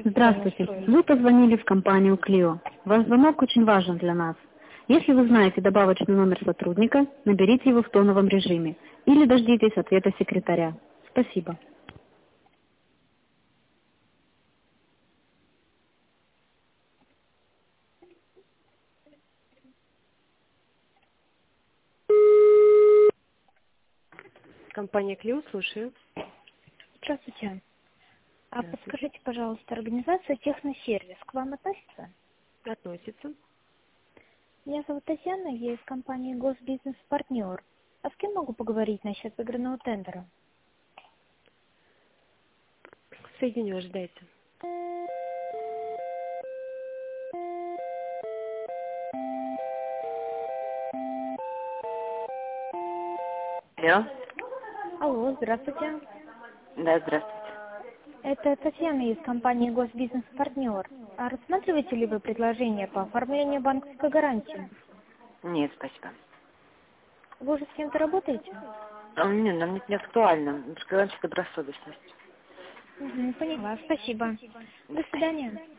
Здравствуйте. Вы позвонили в компанию Clio. Ваш звонок очень важен для нас. Если вы знаете добавочный номер сотрудника, наберите его в тоновом режиме или дождитесь ответа секретаря. Спасибо. Компания Клио, слушаю. Здравствуйте. А Здравствуйте. подскажите, пожалуйста, организация «Техносервис» к вам относится? Относится. Меня зовут Татьяна, я из компании «Госбизнес-партнер». А с кем могу поговорить насчет выигранного тендера? Соединю, ожидайте. Алло. Алло, здравствуйте. Да, здравствуйте. Это Татьяна из компании «Госбизнес-партнер». А рассматриваете ли вы предложение по оформлению банковской гарантии? Нет, спасибо. Вы уже с кем-то работаете? Нет, нам это не актуально. Сказать, что добросовестность. Поняла, спасибо. До свидания.